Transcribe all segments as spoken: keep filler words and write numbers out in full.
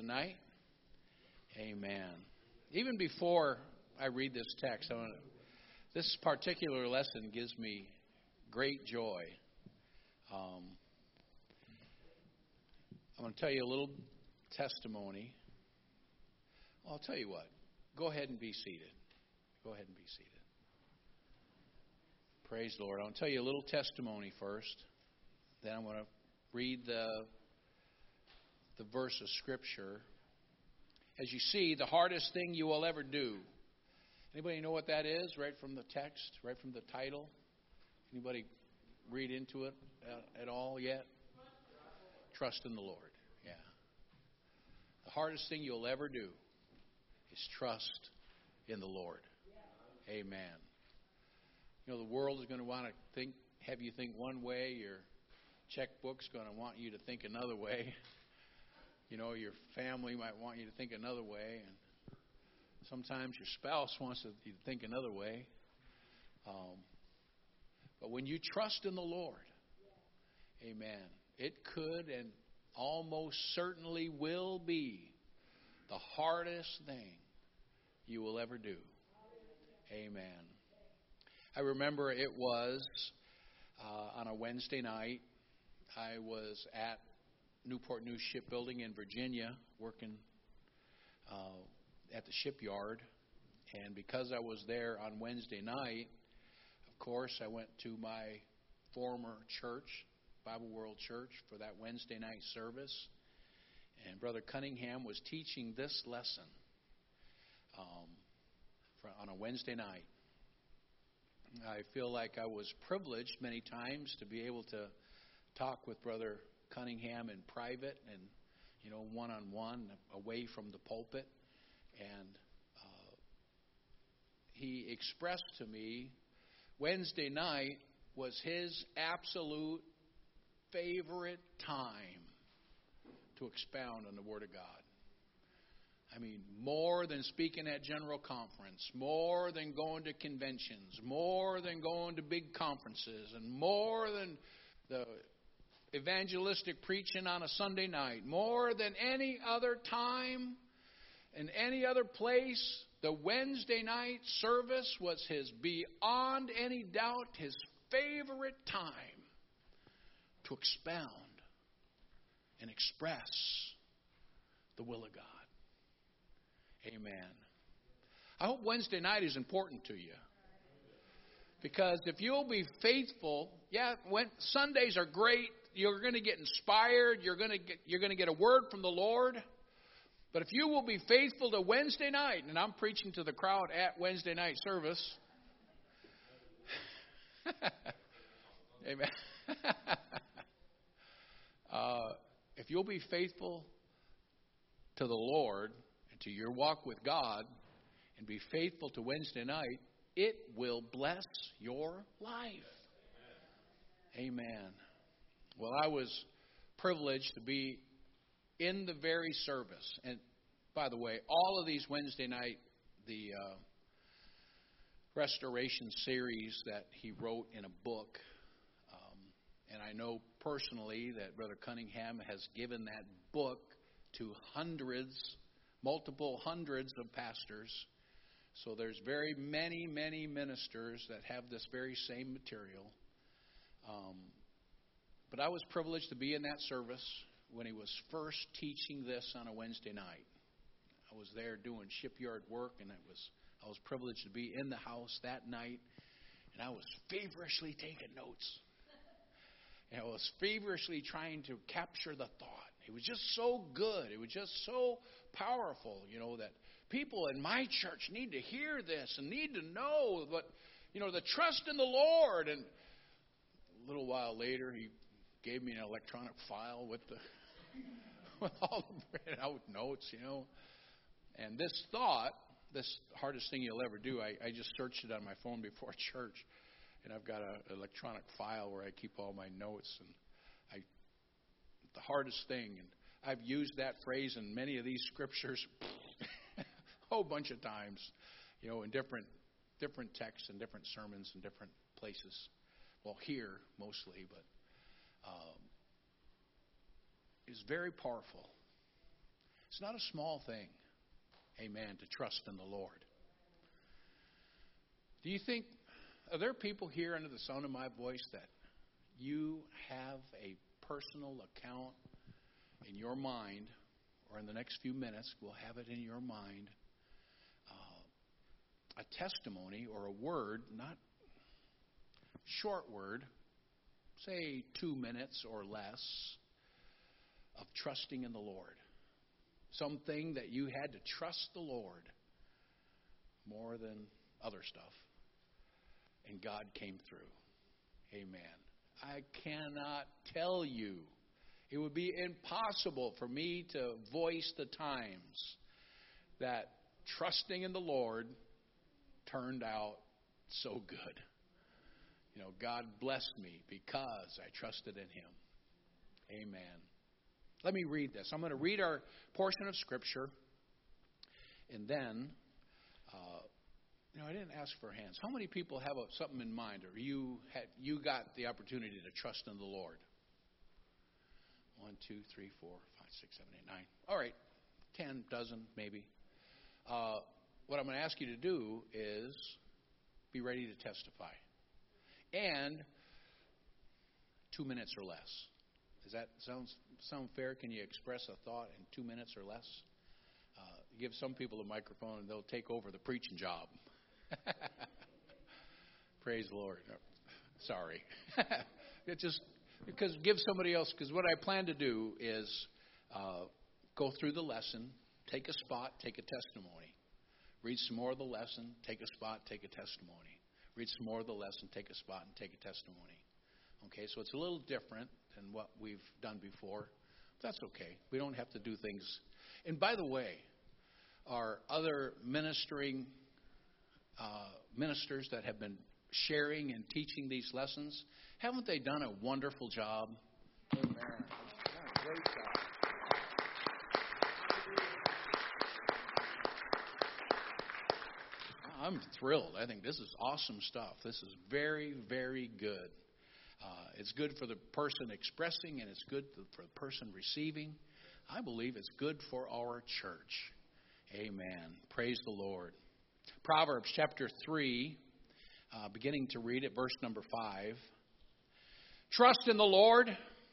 tonight? Amen. Even before I read this text, I want to, this particular lesson gives me great joy. Um, I'm going to tell you a little testimony. Well, I'll tell you what. Go ahead and be seated. Go ahead and be seated. Praise the Lord. I'll tell you a little testimony first. Then I'm going to read the the verse of Scripture. As you see, the hardest thing you will ever do. Anybody know what that is? Right from the text, right from the title. Anybody read into it uh, at all yet? Trust in the Lord. Yeah. The hardest thing you'll ever do is trust in the Lord. Amen. You know, the world is going to want to think, have you think one way. Your checkbook's going to want you to think another way. You know, your family might want you to think another way. And sometimes your spouse wants you to think another way. Um, but when you trust in the Lord, amen, it could and almost certainly will be the hardest thing you will ever do. Amen. I remember it was uh, on a Wednesday night. I was at Newport News Shipbuilding in Virginia working uh, at the shipyard. And because I was there on Wednesday night, of course, I went to my former church, Bible World Church, for that Wednesday night service. And Brother Cunningham was teaching this lesson um, for, on a Wednesday night. I feel like I was privileged many times to be able to talk with Brother Cunningham in private and, you know, one-on-one, away from the pulpit. And uh, he expressed to me Wednesday night was his absolute favorite time to expound on the Word of God. I mean, more than speaking at General Conference, more than going to conventions, more than going to big conferences, and more than the evangelistic preaching on a Sunday night, more than any other time in any other place, the Wednesday night service was his, beyond any doubt, his favorite time to expound and express the will of God. Amen. I hope Wednesday night is important to you. Because if you'll be faithful, yeah, when Sundays are great, you're going to get inspired, you're going to get you're going to get a word from the Lord. But if you will be faithful to Wednesday night, and I'm preaching to the crowd at Wednesday night service. Amen. uh, if you'll be faithful to the Lord and to your walk with God and be faithful to Wednesday night, it will bless your life. Amen. Well, I was privileged to be in the very service. And by the way, all of these Wednesday night, the uh, restoration series that he wrote in a book, um, and I know personally that Brother Cunningham has given that book to hundreds, multiple hundreds of pastors. So there's very many, many ministers that have this very same material. Um, but I was privileged to be in that service when he was first teaching this on a Wednesday night. I was there doing shipyard work, and it was I was privileged to be in the house that night, and I was feverishly taking notes. And I was feverishly trying to capture the thought. It was just so good. It was just so powerful, you know, that people in my church need to hear this and need to know what, you know, the trust in the Lord. And a little while later, he gave me an electronic file with the with all the written out notes, you know. And this thought, this hardest thing you'll ever do, I, I just searched it on my phone before church. And I've got an electronic file where I keep all my notes. And I, the hardest thing, and I've used that phrase in many of these scriptures a whole bunch of times, you know, in different different texts and different sermons and different places. Well, here mostly, but um, it's very powerful. It's not a small thing, amen, to trust in the Lord. Do you think, are there people here under the sound of my voice that you have a personal account in your mind, or in the next few minutes, we'll have it in your mind, uh, a testimony or a word, not short word, say two minutes or less, of trusting in the Lord. Something that you had to trust the Lord more than other stuff. And God came through. Amen. I cannot tell you. It would be impossible for me to voice the times that trusting in the Lord turned out so good. You know, God blessed me because I trusted in Him. Amen. Let me read this. I'm going to read our portion of Scripture. And then, uh, you know, I didn't ask for hands. How many people have a, something in mind, or you had, you got the opportunity to trust in the Lord? One, two, three, four, five, six, seven, eight, nine. All right. Ten, dozen, maybe. Uh, what I'm going to ask you to do is be ready to testify. And two minutes or less. Does that sound, sound fair? Can you express a thought in two minutes or less? Uh, give some people a microphone and they'll take over the preaching job. Praise the Lord. No, sorry. It just because give somebody else. Because what I plan to do is uh, go through the lesson, take a spot, take a testimony, read some more of the lesson, take a spot, take a testimony, read some more of the lesson, take a spot, and take a testimony. Okay, so it's a little different than what we've done before. That's okay. We don't have to do things. And by the way, our other ministering uh, ministers that have been sharing and teaching these lessons, haven't they done a wonderful job? Amen. Oh, great job. I'm thrilled. I think this is awesome stuff. This is very, very good. Uh, it's good for the person expressing, and it's good for the person receiving. I believe it's good for our church. Amen. Praise the Lord. Proverbs chapter three, uh, beginning to read at verse number five. Trust in the Lord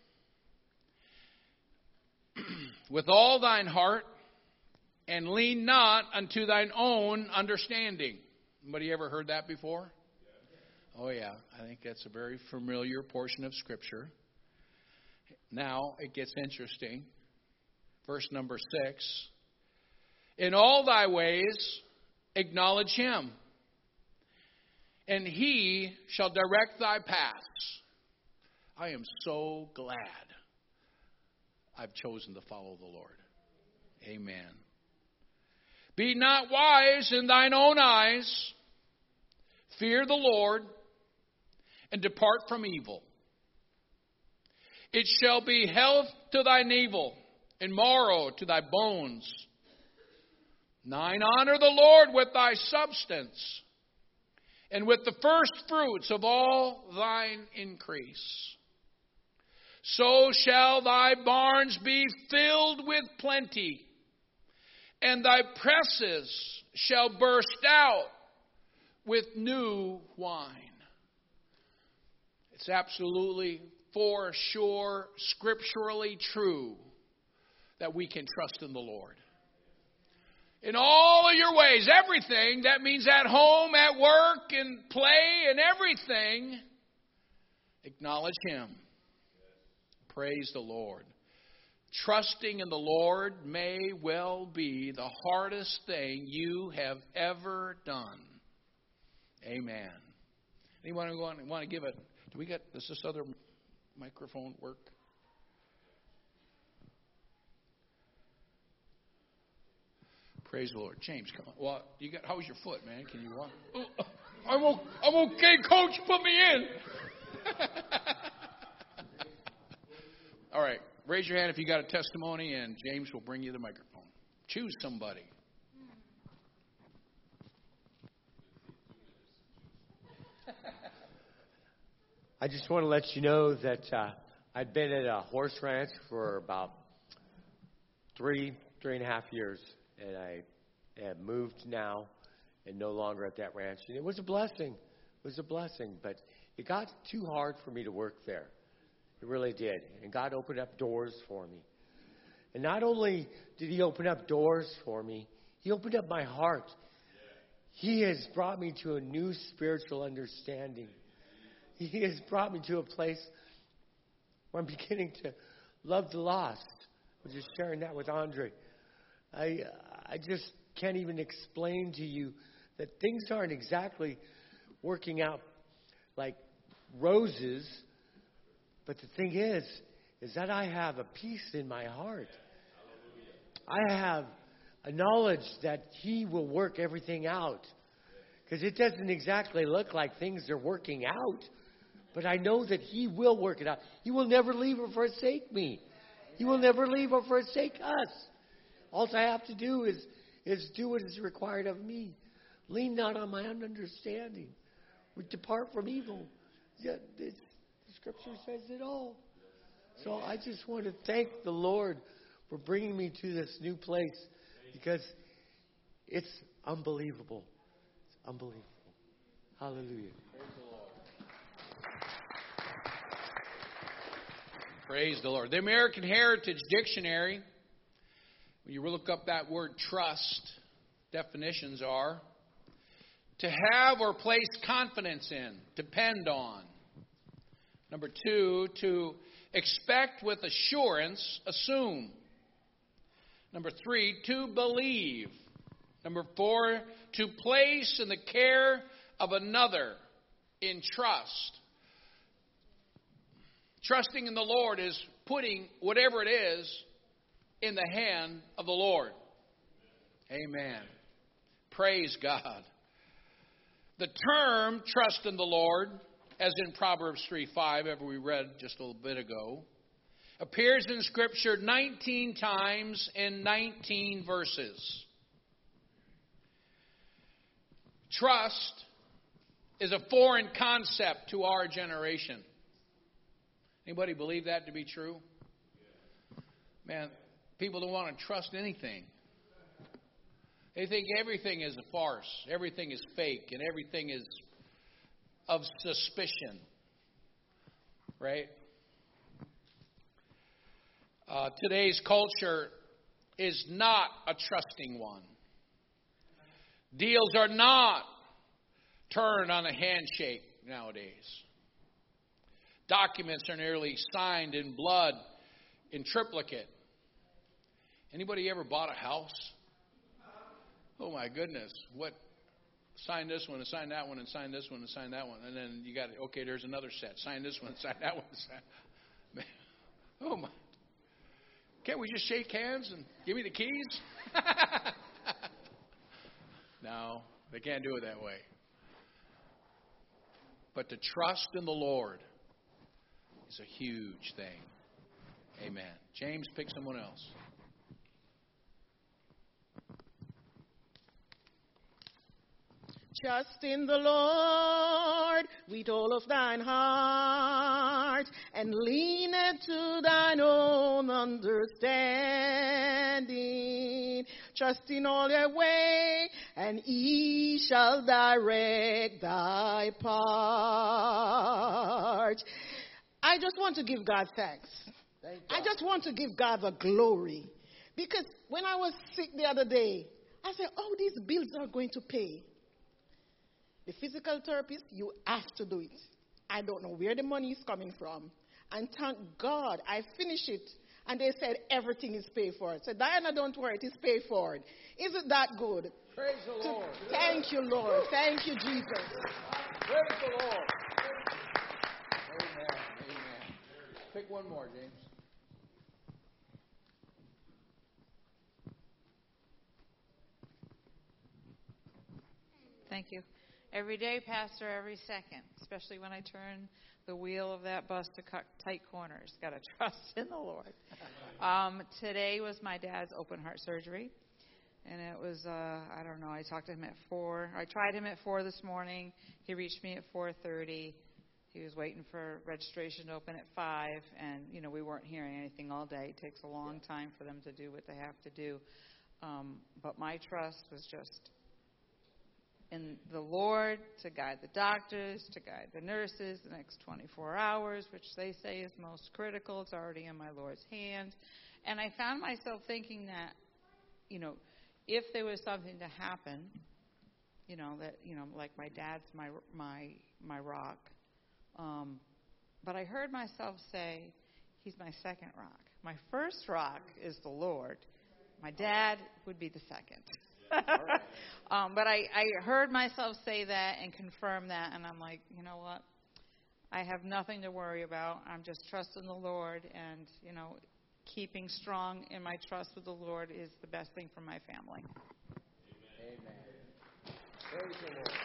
with all thine heart, and lean not unto thine own understanding. Anybody ever heard that before? Oh, yeah. I think that's a very familiar portion of Scripture. Now it gets interesting. Verse number six. In all thy ways acknowledge Him, and He shall direct thy paths. I am so glad I've chosen to follow the Lord. Amen. Be not wise in thine own eyes. Fear the Lord, and depart from evil. It shall be health to thy navel, and marrow to thy bones. Thine honor the Lord with thy substance, and with the first fruits of all thine increase. So shall thy barns be filled with plenty, and thy presses shall burst out with new wine. It's absolutely for sure, scripturally true that we can trust in the Lord. In all of your ways, everything, that means at home, at work, in play, and everything, acknowledge Him. Praise the Lord. Trusting in the Lord may well be the hardest thing you have ever done. Amen. Anyone want, want to give it? Do we get? Does this other microphone work? Praise the Lord. James, come on. Well, you got? How's your foot, man? Can you walk? Oh, I'm o- I'm okay, Coach. Put me in. All right. Raise your hand if you got a testimony, and James will bring you the microphone. Choose somebody. I just want to let you know that uh, I've been at a horse ranch for about three, three and a half years, and I have moved now and no longer at that ranch. And it was a blessing. It was a blessing, but it got too hard for me to work there. It really did. And God opened up doors for me. And not only did He open up doors for me, He opened up my heart. He has brought me to a new spiritual understanding. He has brought me to a place where I'm beginning to love the lost. I was just sharing that with Andre. I I just can't even explain to you that things aren't exactly working out like roses. But the thing is, is that I have a peace in my heart. I have a knowledge that He will work everything out. Because it doesn't exactly look like things are working out. But I know that He will work it out. He will never leave or forsake me. He will never leave or forsake us. All I have to do is, is do what is required of me. Lean not on my own understanding. We depart from evil. Yeah, this, the Scripture says it all. So I just want to thank the Lord for bringing me to this new place. Because it's unbelievable. It's unbelievable. Hallelujah. Praise the Lord. The American Heritage Dictionary, when you look up that word trust, definitions are to have or place confidence in, depend on. Number two, to expect with assurance, assume. Number three, to believe. Number four, to place in the care of another in trust. Trusting in the Lord is putting whatever it is in the hand of the Lord. Amen. Praise God. The term trust in the Lord, as in Proverbs three five, ever we read just a little bit ago, appears in Scripture nineteen times in nineteen verses. Trust is a foreign concept to our generation. Anybody believe that to be true? Man, people don't want to trust anything. They think everything is a farce, everything is fake, and everything is of suspicion. Right? Uh, today's culture is not a trusting one. Deals are not turned on a handshake nowadays. Documents are nearly signed in blood, in triplicate. Anybody ever bought a house? Oh my goodness! What? Sign this one and sign that one and sign this one and sign that one, and then you got okay. There's another set. Sign this one and sign that one. And sign. Man, oh my! Can't we just shake hands and give me the keys? No, they can't do it that way. But to trust in the Lord is a huge thing. Amen. James, pick someone else. Trust in the Lord with all of thine heart, and lean not to thine own understanding. Trust in all your way, and He shall direct thy path. I just want to give God thanks. Thank God. I just want to give God the glory. Because when I was sick the other day, I said, oh, these bills are going to pay. The physical therapist, you have to do it. I don't know where the money is coming from. And thank God, I finished it. And they said everything is paid for. I said, Diana, don't worry, it is paid for. Isn't that good? Praise the to, Lord. Thank you, Lord. Thank you, Jesus. Praise the Lord. Amen. Amen. Pick one more, James. Thank you. Every day, Pastor, every second, especially when I turn the wheel of that bus to cut tight corners. Got to trust in the Lord. Um, today was my dad's open heart surgery. And it was, uh, I don't know, I talked to him at four. I tried him at four this morning. He reached me at four thirty. He was waiting for registration to open at five, and, you know, we weren't hearing anything all day. It takes a long time for them to do what they have to do. Um, but my trust was just in the Lord to guide the doctors, to guide the nurses the next twenty-four hours, which they say is most critical. It's already in my Lord's hands. And I found myself thinking that, you know, if there was something to happen, you know, that, you know, like my dad's my my my rock. Um, but I heard myself say, he's my second rock. My first rock is the Lord. My dad would be the second. um, but I, I heard myself say that and confirm that, and I'm like, you know what? I have nothing to worry about. I'm just trusting the Lord, and, you know, keeping strong in my trust with the Lord is the best thing for my family. Amen. Praise the Lord.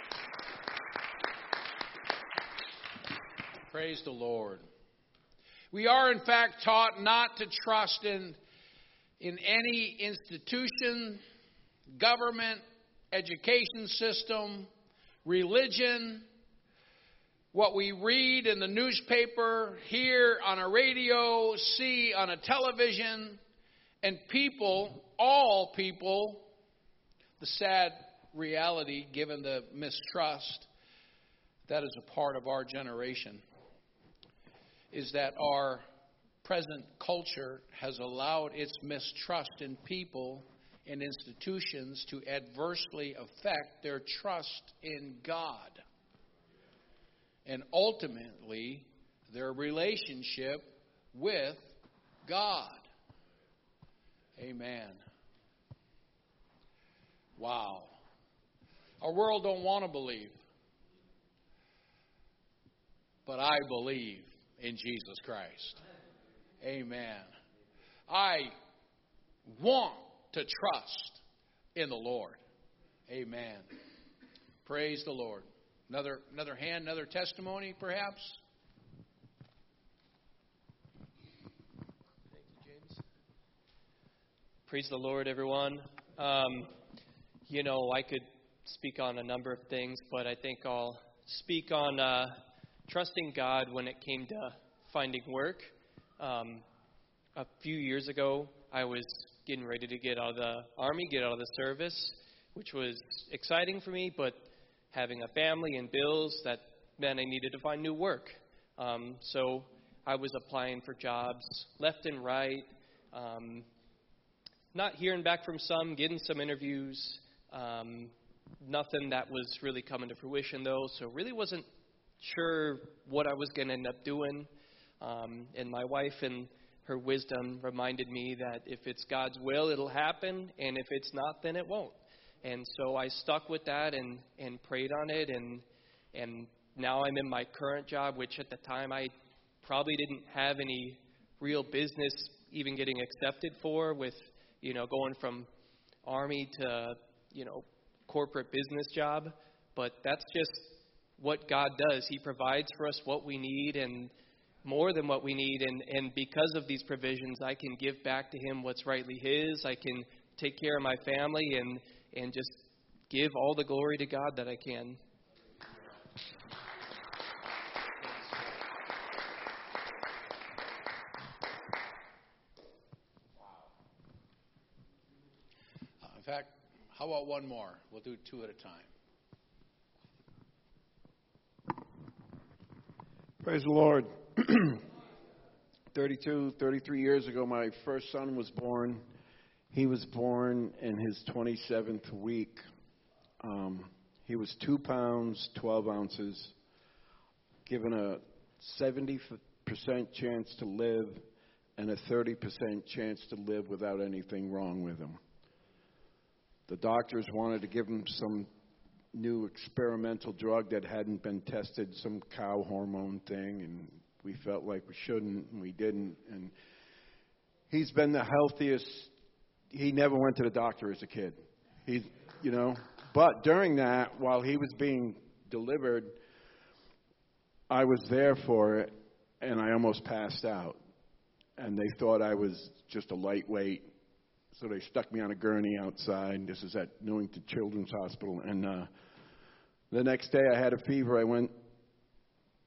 Praise the Lord. We are, in fact, taught not to trust in, in any institution, government, education system, religion, what we read in the newspaper, hear on a radio, see on a television, and people, all people, the sad reality, given the mistrust that is a part of our generation, is that our present culture has allowed its mistrust in people and institutions to adversely affect their trust in God and ultimately their relationship with God. Amen. Wow. Our world don't want to believe, but I believe in Jesus Christ. Amen. I want to trust in the Lord. Amen. Praise the Lord. Another another hand, another testimony, perhaps? Thank you, James. Praise the Lord, everyone. Um, you know, I could speak on a number of things, but I think I'll speak on uh, trusting God when it came to finding work. Um, a few years ago, I was getting ready to get out of the Army, get out of the service, which was exciting for me, but having a family and bills, that meant I needed to find new work. Um, so I was applying for jobs left and right, um, not hearing back from some, getting some interviews, um, nothing that was really coming to fruition, though, so really wasn't sure what I was going to end up doing. Um, and my wife, in her wisdom, reminded me that if it's God's will, it'll happen, and if it's not, then it won't. And so I stuck with that and, and prayed on it, and and now I'm in my current job, which at the time I probably didn't have any real business even getting accepted for, with, you know, going from Army to, you know, corporate business job. But that's just what God does. He provides for us what we need and more than what we need. And, and because of these provisions, I can give back to Him what's rightly His. I can take care of my family and, and just give all the glory to God that I can. Uh, in fact, how about one more? We'll do two at a time. Praise the Lord. thirty-two, thirty-three years ago, my first son was born. He was born in his twenty-seventh week. Um, he was two pounds, twelve ounces, given a seventy percent chance to live and a thirty percent chance to live without anything wrong with him. The doctors wanted to give him some new experimental drug that hadn't been tested, some cow hormone thing, and we felt like we shouldn't, and we didn't. And he's been the healthiest. He never went to the doctor as a kid. He, you know, but during that, while he was being delivered, I was there for it, and I almost passed out. And they thought I was just a lightweight, so they stuck me on a gurney outside. This is at Newington Children's Hospital. And uh, the next day I had a fever. I went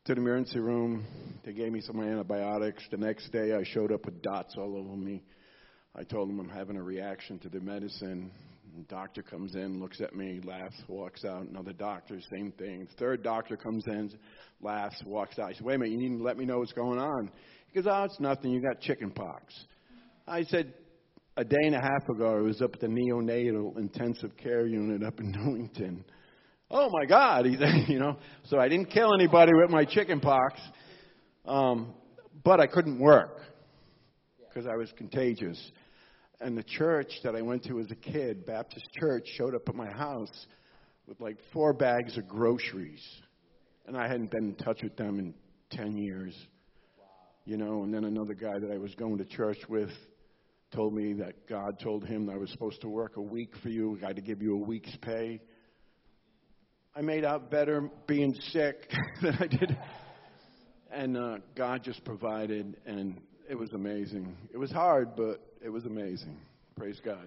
to the emergency room. They gave me some antibiotics. The next day, I showed up with dots all over me. I told them I'm having a reaction to the medicine. The doctor comes in, looks at me, laughs, walks out. Another doctor, same thing. The third doctor comes in, laughs, walks out. I said, wait a minute, you need to let me know what's going on. He goes, oh, it's nothing. You got chicken pox. I said, a day and a half ago, I was up at the neonatal intensive care unit up in Newington. Oh, my God. He said, you know, so I didn't kill anybody with my chicken pox, um, but I couldn't work because I was contagious. And the church that I went to as a kid, Baptist church, showed up at my house with like four bags of groceries. And I hadn't been in touch with them in ten years. You know, and then another guy that I was going to church with told me that God told him that I was supposed to work a week for you. I had to give you a week's pay. I made out better being sick than I did. And uh, God just provided, and it was amazing. It was hard, but it was amazing. Praise God.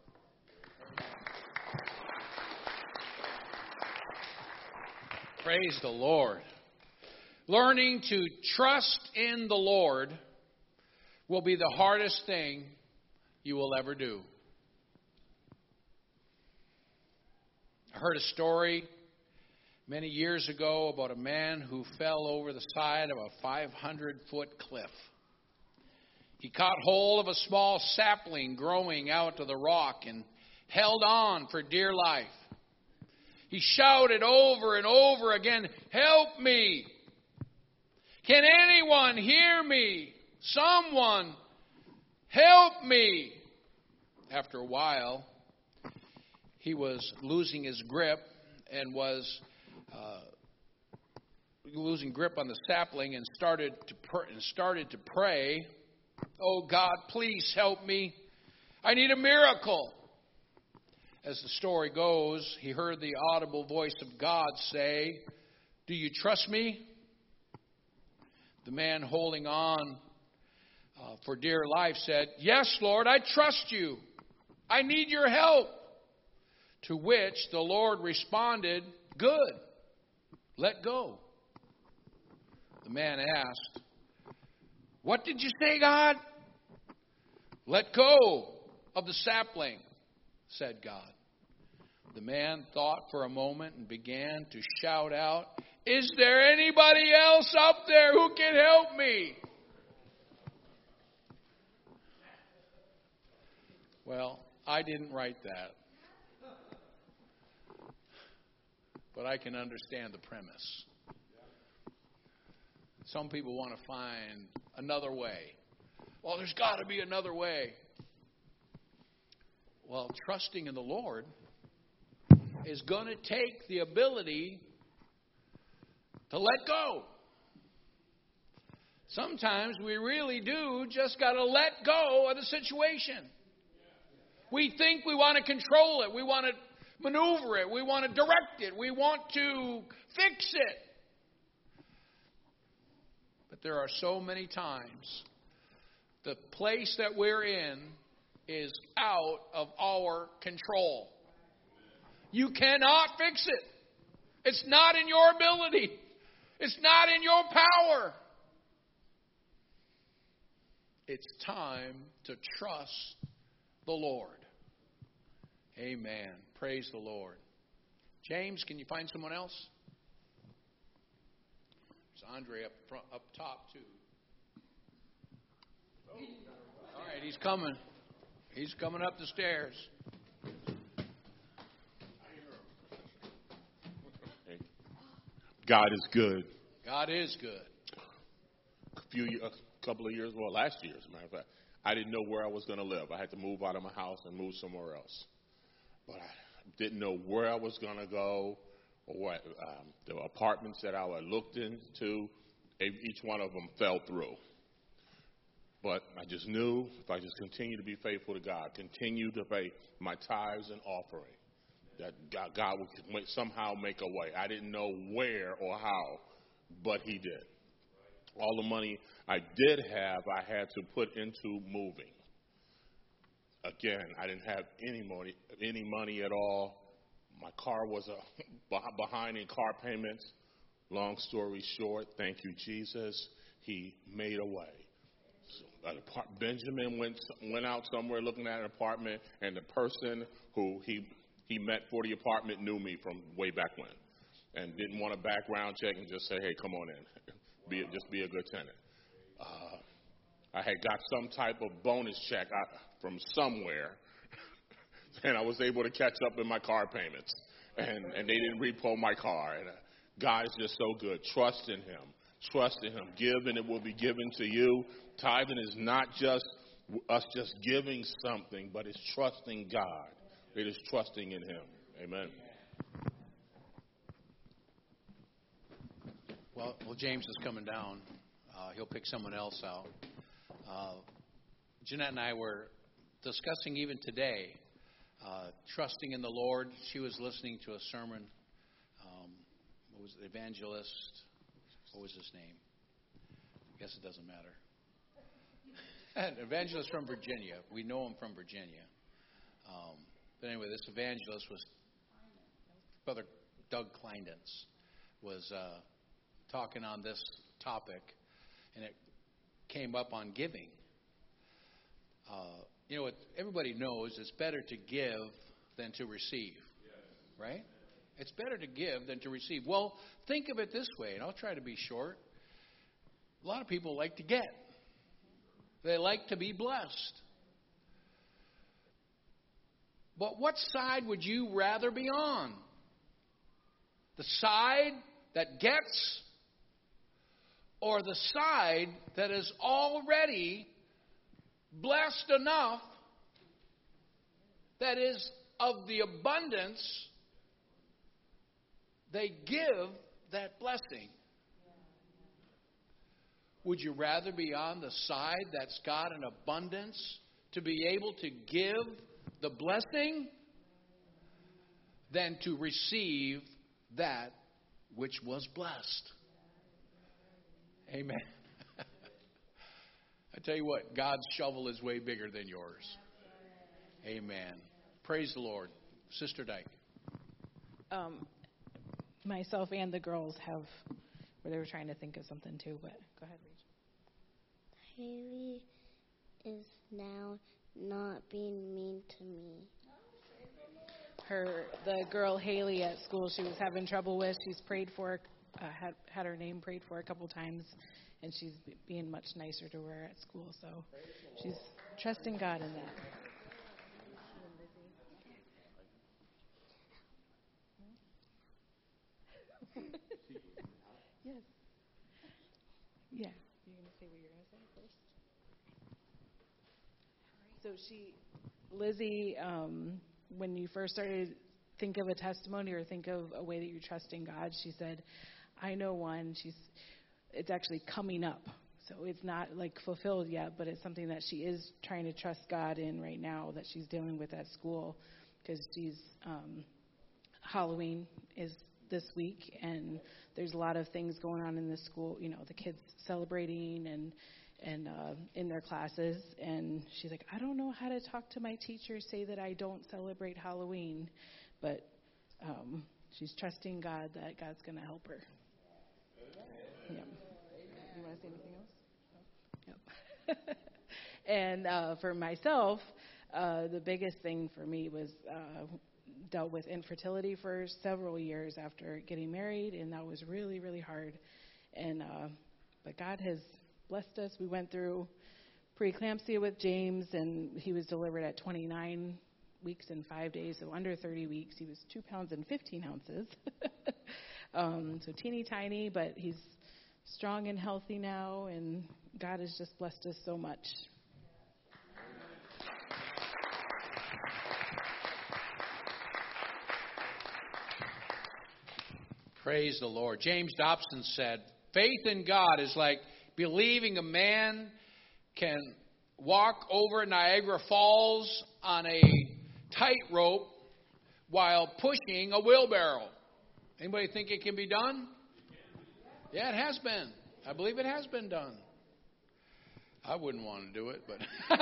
Praise the Lord. Learning to trust in the Lord will be the hardest thing you will ever do. I heard a story many years ago about a man who fell over the side of a five hundred foot cliff. He caught hold of a small sapling growing out of the rock and held on for dear life. He shouted over and over again, "Help me! Can anyone hear me? Someone help me!" After a while, he was losing his grip and was uh, losing grip on the sapling and started to pr- and started to pray. "Oh God, please help me. I need a miracle." As the story goes, he heard the audible voice of God say, "Do you trust me?" The man holding on uh, for dear life said, "Yes, Lord, I trust you. I need your help." To which the Lord responded, "Good. Let go." The man asked, "What did you say, God?" "Let go of the sapling," said God. The man thought for a moment and began to shout out, "Is there anybody else up there who can help me?" Well, I didn't write that. But I can understand the premise. Some people want to find another way. Well, there's got to be another way. Well, trusting in the Lord is going to take the ability to let go. Sometimes we really do just got to let go of the situation. We think we want to control it. We want to maneuver it. We want to direct it. We want to fix it. But there are so many times the place that we're in is out of our control. You cannot fix it. It's not in your ability. It's not in your power. It's time to trust the Lord. Amen. Praise the Lord. James, can you find someone else? There's Andre up front, up top too. All right, he's coming. He's coming up the stairs. God is good. God is good. A few, a couple of years, well, last year, as a matter of fact, I didn't know where I was going to live. I had to move out of my house and move somewhere else. But I didn't know where I was going to go or what. Um, the apartments that I had looked into, each one of them fell through. But I just knew if I just continue to be faithful to God, continue to pay my tithes and offering, that God, God would somehow make a way. I didn't know where or how, but He did. All the money I did have, I had to put into moving. Again, I didn't have any money, any money at all. My car was uh, behind in car payments. Long story short, thank you, Jesus. He made a way. So, an apart- Benjamin went went out somewhere looking at an apartment, and the person who he he met for the apartment knew me from way back when, and didn't want a background check and just say, "Hey, come on in, be just be a good tenant." Uh, I had got some type of bonus check out from somewhere, and I was able to catch up in my car payments, and and they didn't repo my car. And uh, God is just so good. Trust in Him. Trust in Him. Give, and it will be given to you. Tithing is not just us just giving something, but it's trusting God. It is trusting in Him. Amen. Well, well, James is coming down. Uh, he'll pick someone else out. Uh, Jeanette and I were discussing even today, uh, trusting in the Lord. She was listening to a sermon. Um, what was it? Evangelist? What was his name? I guess it doesn't matter. An evangelist from Virginia. We know him from Virginia. Um, but anyway, this evangelist was Brother Doug Kleindens was uh, talking on this topic, and it came up on giving. Uh, you know, what everybody knows it's better to give than to receive, right? It's better to give than to receive. Well, think of it this way, and I'll try to be short. A lot of people like to get. They like to be blessed. But what side would you rather be on? The side that gets, or the side that is already blessed enough that is of the abundance they give that blessing? Would you rather be on the side that's got an abundance to be able to give the blessing than to receive that which was blessed? Amen. I tell you what, God's shovel is way bigger than yours. Amen. Praise the Lord. Sister Dyke. Um, myself and the girls have, where they were trying to think of something too, but go ahead, Rachel. Haley is now not being mean to me. Her, the girl Haley at school, she was having trouble with. She's prayed for, uh, had had her name prayed for a couple times, and she's being much nicer to her at school. So she's trusting God in that. Yes. Yeah. You're going to say what you're going to say first? So she, Lizzie, um, when you first started, think of a testimony or think of a way that you're trusting God, she said, I know one. She's, it's actually coming up. So it's not like fulfilled yet, but it's something that she is trying to trust God in right now that she's dealing with at school, because she's, um, Halloween is this week, and there's a lot of things going on in the school, you know, the kids celebrating and and uh, in their classes, and she's like, I don't know how to talk to my teachers, say that I don't celebrate Halloween, but um, she's trusting God that God's going to help her. Yep. You want to say anything else? Yep. And uh, for myself, uh, the biggest thing for me was uh, dealt with infertility for several years after getting married, and that was really, really hard. And uh, but God has blessed us. We went through preeclampsia with James, and he was delivered at twenty-nine weeks and five days, so under thirty weeks. He was two pounds and fifteen ounces. um, so teeny tiny, but he's strong and healthy now, and God has just blessed us so much. Praise the Lord. James Dobson said, faith in God is like believing a man can walk over Niagara Falls on a tightrope while pushing a wheelbarrow. Anybody think it can be done? Yeah, it has been. I believe it has been done. I wouldn't want to do it, but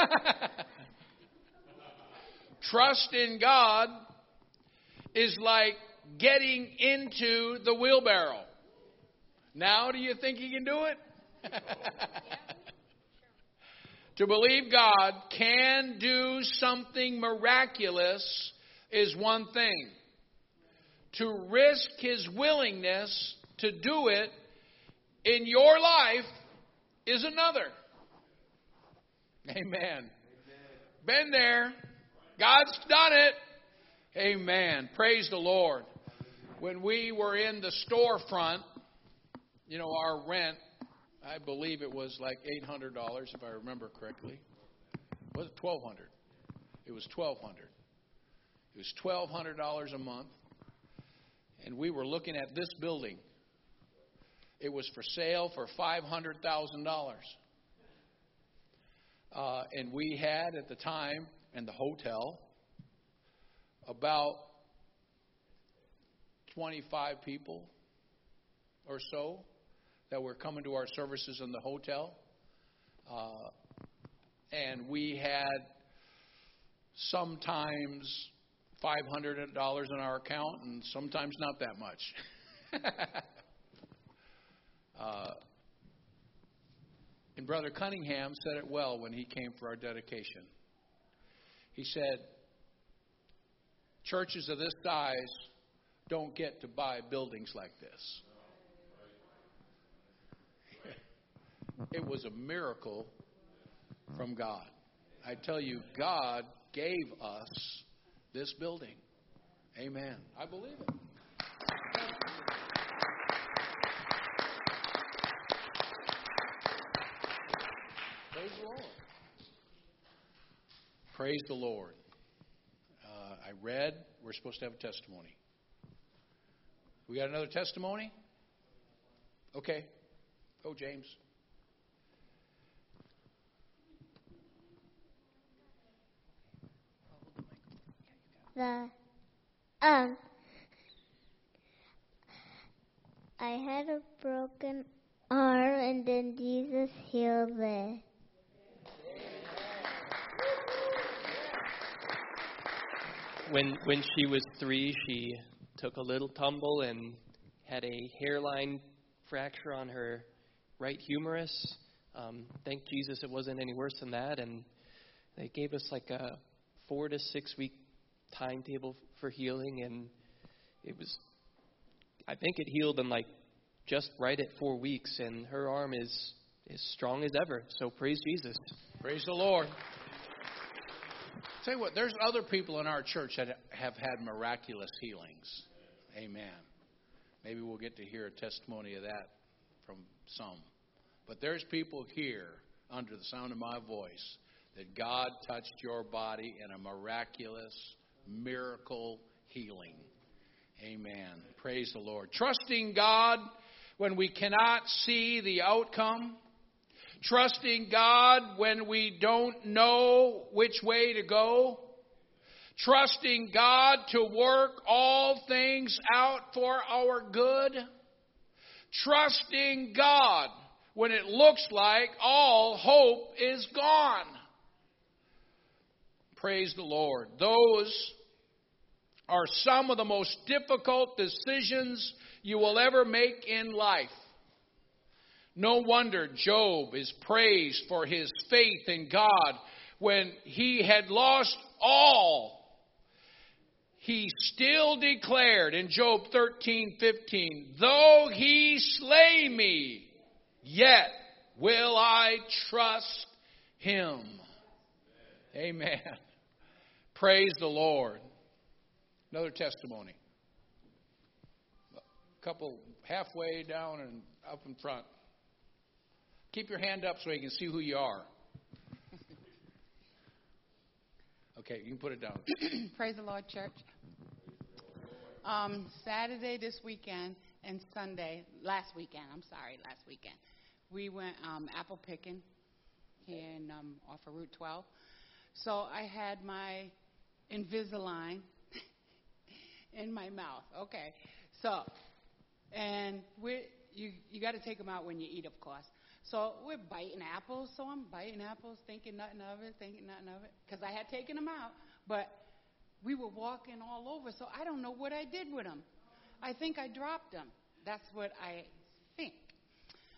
trust in God is like getting into the wheelbarrow. Now do you think he can do it? To believe God can do something miraculous is one thing. To risk his willingness to do it in your life is another. Amen. Amen. Been there. God's done it. Amen. Praise the Lord. When we were in the storefront, you know, our rent, I believe it was like eight hundred dollars, if I remember correctly. Was it twelve hundred dollars? It was twelve hundred dollars. It was twelve hundred dollars a month. And we were looking at this building. It was for sale for five hundred thousand dollars. Uh, and we had at the time in the hotel about twenty-five people or so that were coming to our services in the hotel. Uh, and we had sometimes five hundred dollars in our account and sometimes not that much. uh, and Brother Cunningham said it well when he came for our dedication. He said, churches of this size don't get to buy buildings like this. It was a miracle from God. I tell you, God gave us this building. Amen. I believe it. Praise the Lord. Praise the Lord. Uh, I read, we're supposed to have a testimony. We got another testimony? Okay. Go, James. The um I had a broken arm and then Jesus healed it. When when she was three, she took a little tumble and had a hairline fracture on her right humerus. Um, thank Jesus it wasn't any worse than that, and they gave us like a four to six week timetable for healing, and it was, I think it healed in like just right at four weeks, and her arm is as strong as ever. So praise Jesus. Praise the Lord. Tell you what, there's other people in our church that have had miraculous healings. Amen. Maybe we'll get to hear a testimony of that from some. But there's people here under the sound of my voice that God touched your body in a miraculous miracle healing. Amen. Praise the Lord. Trusting God when we cannot see the outcome. Trusting God when we don't know which way to go. Trusting God to work all things out for our good. Trusting God when it looks like all hope is gone. Praise the Lord. Those are some of the most difficult decisions you will ever make in life. No wonder Job is praised for his faith in God when he had lost all. He still declared in Job thirteen fifteen, though he slay me, yet will I trust him. Amen. Praise the Lord. Another testimony. A couple halfway down and up in front. Keep your hand up so you can see who you are. Okay, you can put it down. Praise the Lord, church. Um, Saturday this weekend and Sunday, last weekend, I'm sorry, last weekend, we went um, apple picking here in, um, off of Route twelve. So I had my Invisalign in my mouth. Okay. So, and we you you got to take them out when you eat, of course. So we're biting apples. So I'm biting apples, thinking nothing of it, thinking nothing of it, because I had taken them out. But we were walking all over, so I don't know what I did with them. I think I dropped them. That's what I think.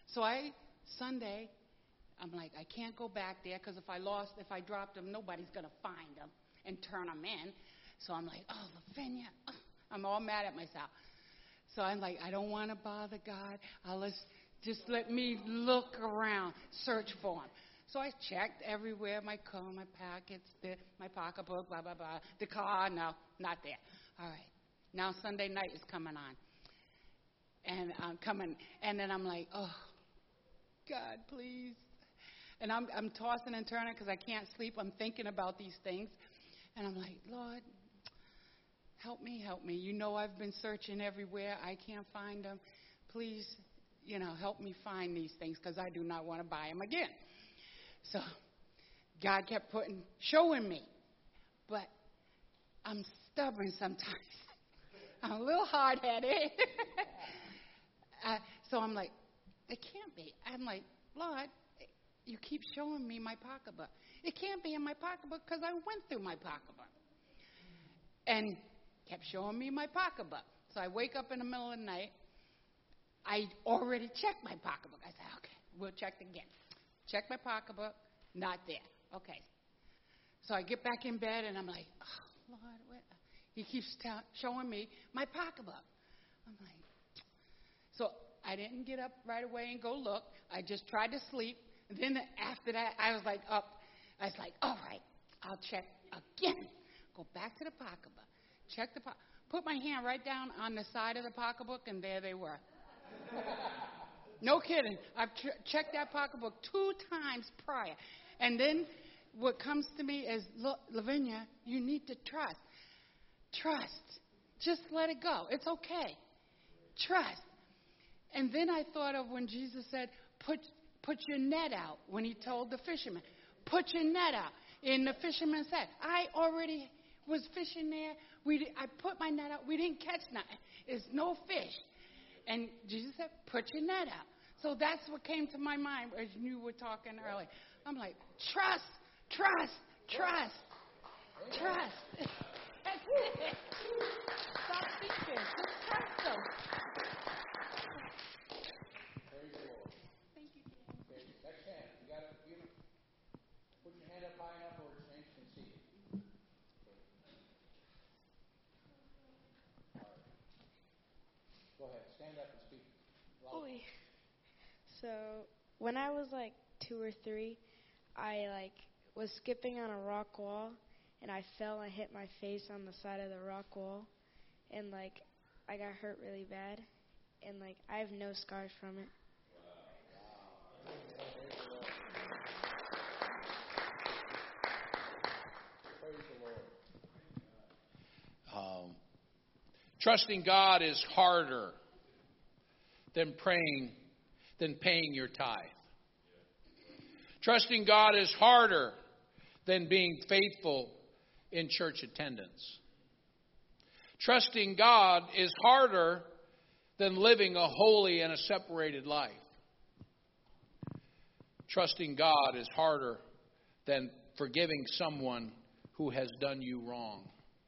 So I, Sunday, I'm like, I can't go back there because if I lost, if I dropped them, nobody's going to find them and turn them in. So I'm like, oh, Lavinia. Oh. I'm all mad at myself. So I'm like, I don't want to bother God. I'll just, just let me look around, search for him. So I checked everywhere, my car, my pockets, the, my pocketbook, blah, blah, blah. The car, no, not there. All right. Now Sunday night is coming on. And I'm coming, and then I'm like, oh, God, please. And I'm, I'm tossing and turning because I can't sleep. I'm thinking about these things. And I'm like, Lord, help me, help me. You know I've been searching everywhere. I can't find them. Please, you know, help me find these things because I do not want to buy them again. So God kept putting, showing me. But I'm stubborn sometimes. I'm a little hard-headed. uh, so I'm like, it can't be. I'm like, Lord, you keep showing me my pocketbook. It can't be in my pocketbook because I went through my pocketbook. And kept showing me my pocketbook. So I wake up in the middle of the night. I already checked my pocketbook. I said, okay, we'll check again. Check my pocketbook, not there. Okay. So I get back in bed, and I'm like, oh, Lord, what? He keeps t- showing me my pocketbook. I'm like, so I didn't get up right away and go look. I just tried to sleep. And then after that, I was like, up. I was like, all right, I'll check again. Go back to the pocketbook. Check the po- Put my hand right down on the side of the pocketbook, and there they were. No kidding. I've ch- checked that pocketbook two times prior. And then what comes to me is, look, Lavinia, you need to trust. Trust. Just let it go. It's okay. Trust. And then I thought of when Jesus said, put put your net out, when he told the fisherman, put your net out. And the fisherman said, I already was fishing there. We I put my net out. We didn't catch nothing. There's no fish. And Jesus said, put your net out. So that's what came to my mind as you were talking earlier. I'm like, trust, trust, trust, trust. That's it. Stop thinking. Just trust them. Praise the Lord. Thank you, Dan. Okay, next hand. You got to you know, put your hand up high enough where saints can see it. All right. Go ahead. Stand up and speak. Boy. So when I was like two or three, I like was skipping on a rock wall, and I fell and hit my face on the side of the rock wall, and like I got hurt really bad, and like I have no scars from it. Praise the Lord. Um, trusting God is harder than praying, than paying your tithe. Trusting God is harder than being faithful in church attendance. Trusting God is harder than living a holy and a separated life. Trusting God is harder than forgiving someone who has done you wrong.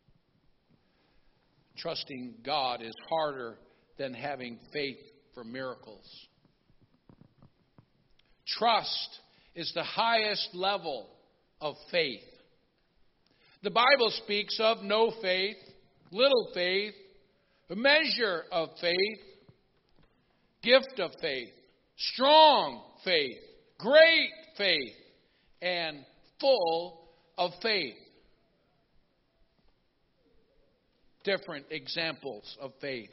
Trusting God is harder than having faith for miracles. Trust is the highest level of faith. The Bible speaks of no faith, little faith, a measure of faith, gift of faith, strong faith, great faith, and full of faith. Different examples of faith.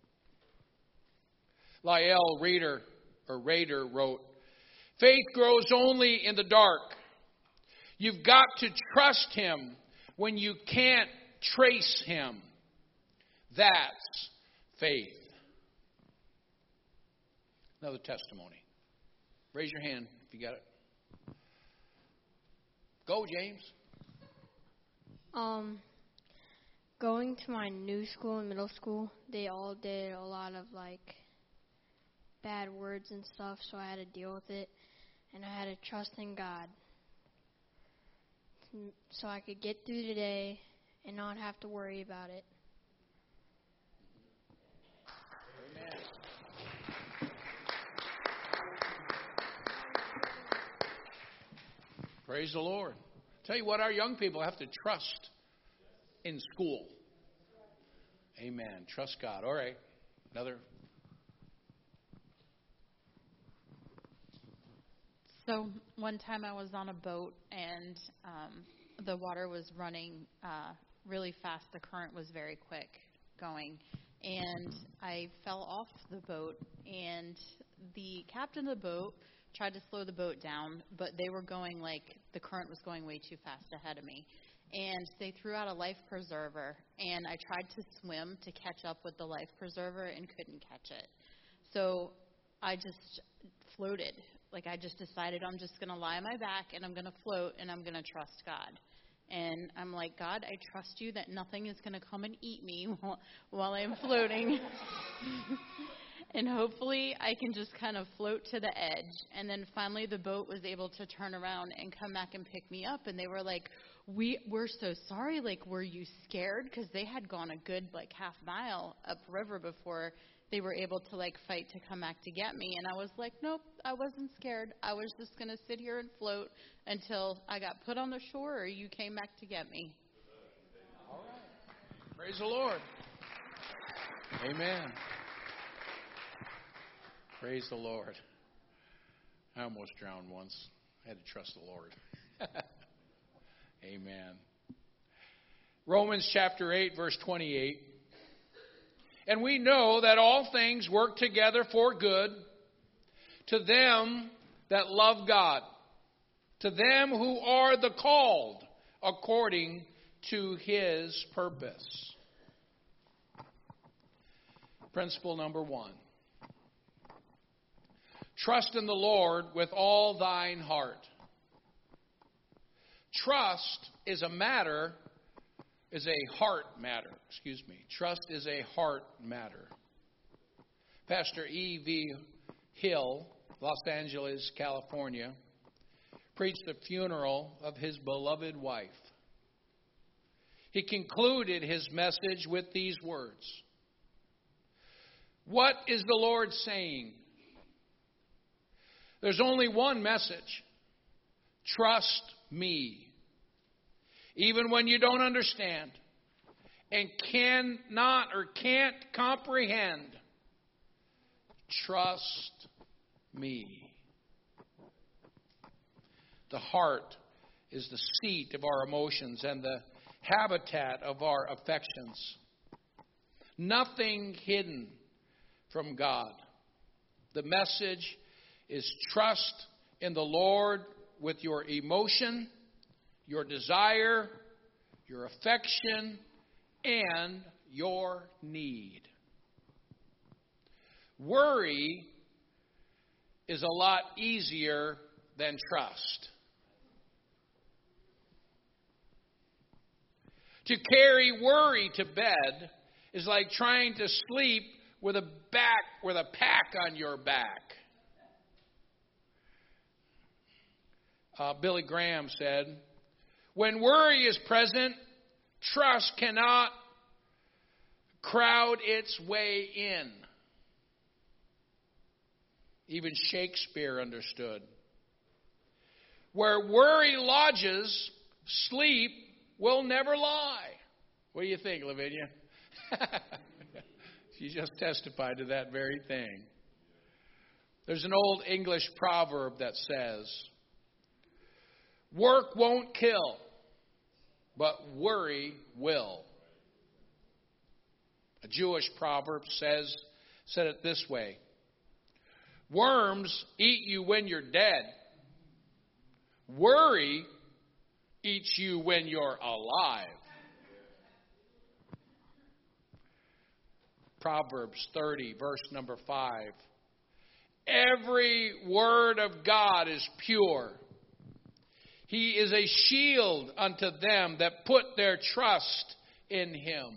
Lyle Reader, or Rader wrote, faith grows only in the dark. You've got to trust Him when you can't trace Him. That's faith. Another testimony. Raise your hand if you got it. Go, James. Um, going to my new school in middle school, they all did a lot of like bad words and stuff, so I had to deal with it, and I had to trust in God so I could get through today and not have to worry about it. Amen. Praise the Lord. Tell you what, our young people have to trust in school. Amen. Trust God. All right. Another. So one time I was on a boat and um, the water was running uh, really fast. The current was very quick going. And I fell off the boat. And the captain of the boat tried to slow the boat down, but they were going like the current was going way too fast ahead of me. And they threw out a life preserver, and I tried to swim to catch up with the life preserver and couldn't catch it. So I just floated. Like I just decided I'm just going to lie on my back and I'm going to float and I'm going to trust God. And I'm like, God, I trust you that nothing is going to come and eat me while, while I'm floating. And hopefully I can just kind of float to the edge. And then finally the boat was able to turn around and come back and pick me up. And they were like, we, we're so sorry. Like, were you scared? Because they had gone a good, like, half mile upriver before they were able to, like, fight to come back to get me. And I was like, nope, I wasn't scared. I was just going to sit here and float until I got put on the shore or you came back to get me. All right. Praise the Lord. Amen. Praise the Lord. I almost drowned once. I had to trust the Lord. Amen. Romans chapter eight, verse twenty-eight. And we know that all things work together for good to them that love God, to them who are the called according to His purpose. Principle number one. Trust in the Lord with all thine heart. Trust is a matter, is a heart matter. Excuse me. Trust is a heart matter. Pastor E V Hill, Los Angeles, California, preached the funeral of his beloved wife. He concluded his message with these words. What is the Lord saying? There's only one message. Trust me. Even when you don't understand and cannot or can't comprehend, trust me. The heart is the seat of our emotions and the habitat of our affections. Nothing hidden from God. The message is trust in the Lord with your emotion, your desire, your affection, and your need. Worry is a lot easier than trust. To carry worry to bed is like trying to sleep with a back with a pack on your back. Uh, Billy Graham said, when worry is present, trust cannot crowd its way in. Even Shakespeare understood. Where worry lodges, sleep will never lie. What do you think, Lavinia? She just testified to that very thing. There's an old English proverb that says, work won't kill, but worry will. A Jewish proverb says, said it this way. Worms eat you when you're dead. Worry eats you when you're alive. Proverbs thirty, verse number five. Every word of God is pure. He is a shield unto them that put their trust in Him.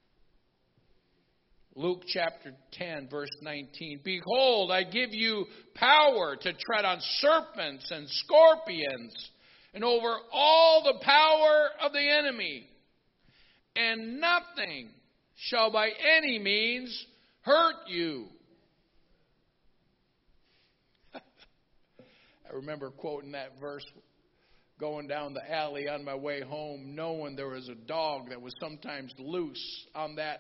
Luke chapter ten, verse nineteen. Behold, I give you power to tread on serpents and scorpions and over all the power of the enemy. And nothing shall by any means hurt you. I remember quoting that verse going down the alley on my way home, knowing there was a dog that was sometimes loose on that.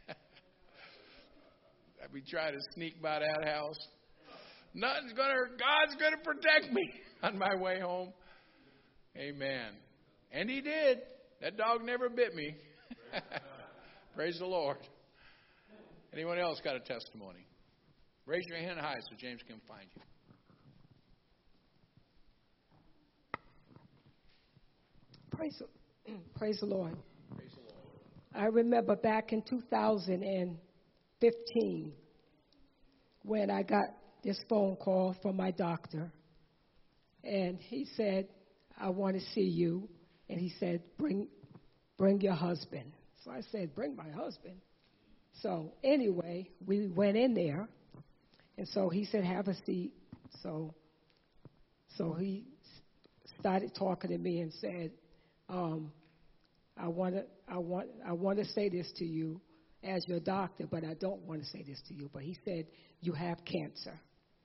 I'd be trying to sneak by that house. Nothing's gonna, God's gonna protect me on my way home. Amen. And He did. That dog never bit me. Praise the Lord. Anyone else got a testimony? Raise your hand high so James can find you. Praise, praise the Lord. Praise the Lord. I remember back in two thousand fifteen when I got this phone call from my doctor. And he said, I want to see you. And he said, bring, bring your husband. So I said, bring my husband. So anyway, we went in there. And so he said, have a seat. So, so he started talking to me and said, um, I want to, I want, I want to say this to you as your doctor, but I don't want to say this to you. But he said, you have cancer.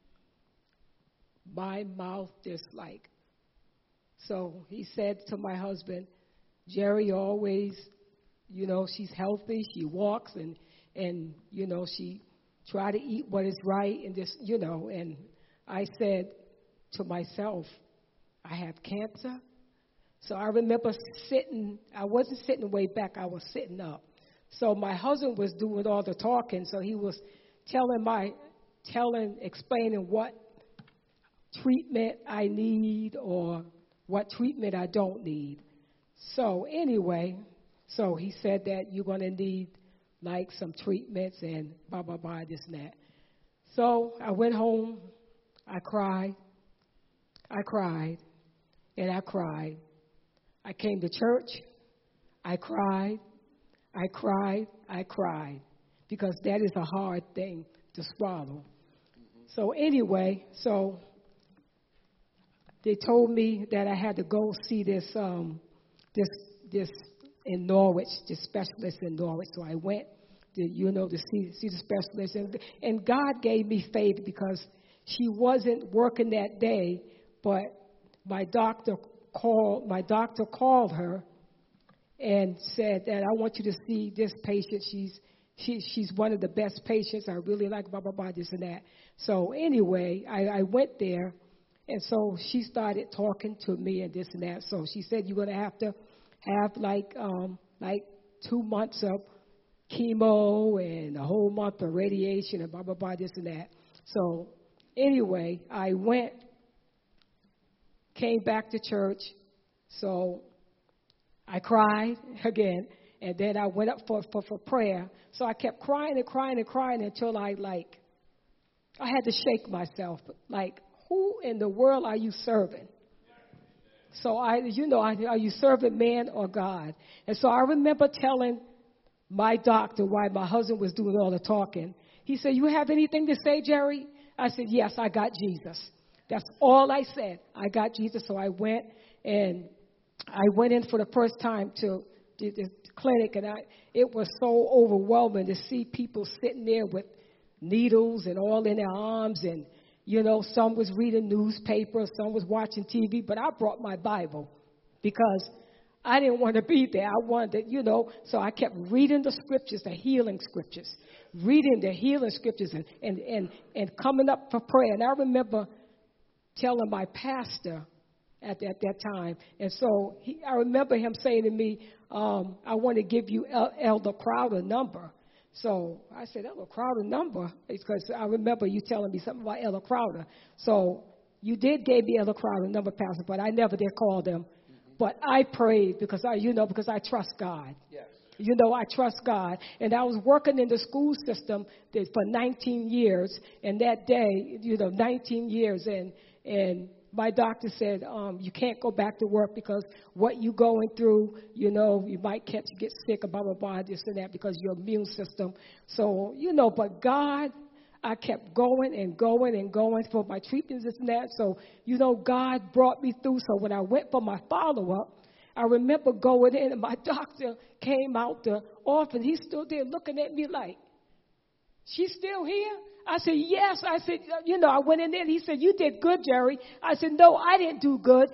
My mouth just like. So he said to my husband, Jerry always, you know, she's healthy, she walks, and, and you know, she try to eat what is right, and this, you know. And I said to myself, I have cancer. So I remember sitting, I wasn't sitting way back, I was sitting up. So my husband was doing all the talking, so he was telling my, telling, explaining what treatment I need or what treatment I don't need. So anyway, so he said that you're going to need like some treatments and blah, blah, blah, this and that. So I went home, I cried, I cried, and I cried. I came to church, I cried, I cried, I cried, because that is a hard thing to swallow. So anyway, so they told me that I had to go see this, um, this, this in Norwich, this specialist in Norwich. So I went, to, you know, to see see the specialist, and, and God gave me favor because she wasn't working that day, but my doctor called. My doctor called her and said that I want you to see this patient. She's she she's one of the best patients. I really like blah blah blah this and that. So anyway, I, I went there. And so she started talking to me and this and that. So she said, you're going to have to have like um, like two months of chemo and a whole month of radiation and blah, blah, blah, this and that. So anyway, I went, came back to church. So I cried again. And then I went up for, for, for prayer. So I kept crying and crying and crying until I like, I had to shake myself. Like, who in the world are you serving? So I, you know, are you serving man or God? And so I remember telling my doctor why my husband was doing all the talking. He said, you have anything to say, Jerry? I said, yes, I got Jesus. That's all I said. I got Jesus. So I went and I went in for the first time to the, the clinic, and I, it was so overwhelming to see people sitting there with needles and all in their arms, and you know, some was reading newspapers, some was watching T V, but I brought my Bible because I didn't want to be there. I wanted to, you know, so I kept reading the scriptures, the healing scriptures, reading the healing scriptures and, and, and, and coming up for prayer. And I remember telling my pastor at, at that time, and so he, I remember him saying to me, um, I want to give you El- Elder Crowder number. So I said, Elder Crowder number? Because I remember you telling me something about Elder Crowder. So you did give me Elder Crowder number, Pastor, but I never did call them. Mm-hmm. But I prayed because I, you know, because I trust God. Yes. You know, I trust God. And I was working in the school system for nineteen years. And that day, you know, nineteen years. And, and my doctor said, um, you can't go back to work because what you're going through, you know, you might catch, get sick, blah, blah, blah, this and that because your immune system. So, you know, but God, I kept going and going and going for my treatments, this and that. So, you know, God brought me through. So when I went for my follow-up, I remember going in and my doctor came out the office. He stood there looking at me like, she's still here? I said, yes. I said, you know, I went in there and he said, you did good, Jerry. I said, no, I didn't do good.